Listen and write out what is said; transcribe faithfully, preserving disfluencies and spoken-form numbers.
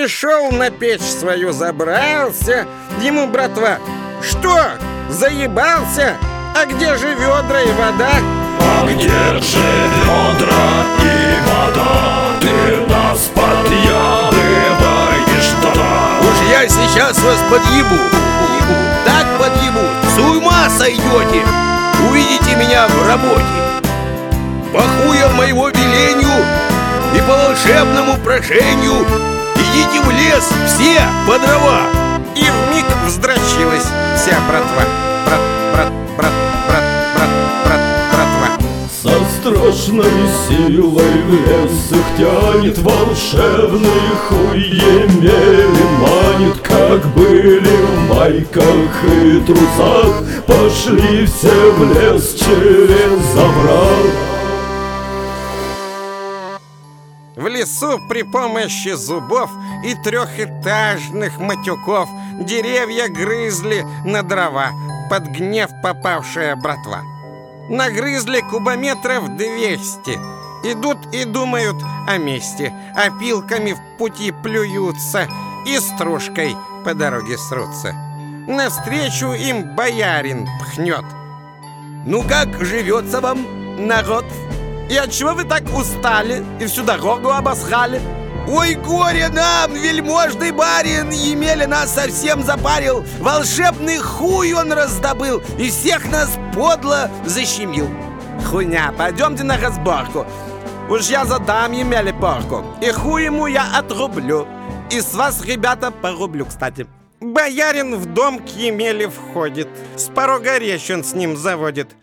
Пришел на печь свою, забрался. Ему братва: что, заебался? А где же ведра и вода? А где же ведра и вода? Ты нас подъябываешь тогда. Уж я сейчас вас подъебу, так подъебу, с ума сойдете. Увидите меня в работе. По хуям моего велению и по волшебному прошению идите в лес все по дрова. И вмиг вздрочилась вся братва. Брат, брат, брат, брат, брат, брат, братва. Со страшной силой в лес их тянет, волшебный хуй Емели манит. Как были в майках и трусах, пошли все в лес через овраг. В лесу при помощи зубов и трехэтажных матюков деревья грызли на дрова под гнев попавшая братва. Нагрызли кубометров двести. Идут и думают о месте, опилками в пути плюются и стружкой по дороге срутся. Навстречу им боярин пхнет: ну как живется вам, народ? И отчего вы так устали и всю дорогу обосрали? Ой, горе нам, вельможный барин, Емеля нас совсем запарил. Волшебный хуй он раздобыл и всех нас подло защемил. Хуйня, пойдемте на разборку. Уж я задам Емеле порку, и хуй ему я отрублю. И с вас, ребята, порублю, кстати. Боярин в дом к Емеле входит, с порога речь он с ним заводит.